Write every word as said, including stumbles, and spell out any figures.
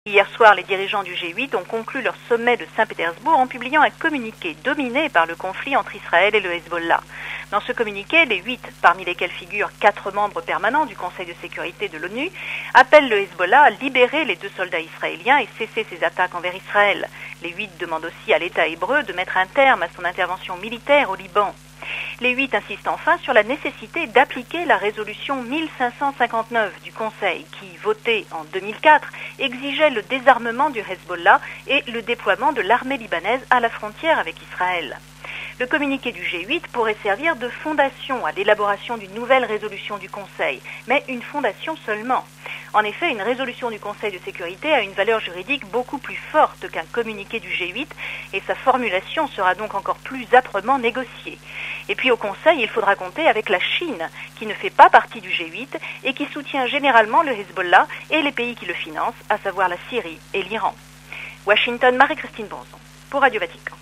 Hier soir, les dirigeants du G huit ont conclu leur sommet de Saint-Pétersbourg en publiant un communiqué dominé par le conflit entre Israël et le Hezbollah. Dans ce communiqué, les huit, parmi lesquels figurent quatre membres permanents du Conseil de sécurité de l'ONU, appellent le Hezbollah à libérer les deux soldats israéliens et cesser ses attaques envers Israël. Les huit demandent aussi à l'État hébreu de mettre un terme à son intervention militaire au Liban. Les huit insistent enfin sur la nécessité d'appliquer la résolution mille cinq cent cinquante-neuf du Conseil qui, votée en deux mille quatre, exigeait le désarmement du Hezbollah et le déploiement de l'armée libanaise à la frontière avec Israël. Le communiqué du G huit pourrait servir de fondation à l'élaboration d'une nouvelle résolution du Conseil, mais une fondation seulement. En effet, une résolution du Conseil de sécurité a une valeur juridique beaucoup plus forte qu'un communiqué du G huit et sa formulation sera donc encore plus âprement négociée. Et puis au Conseil, il faudra compter avec la Chine, qui ne fait pas partie du G huit et qui soutient généralement le Hezbollah et les pays qui le financent, à savoir la Syrie et l'Iran. Washington, Marie-Christine Bonzon, pour Radio Vatican.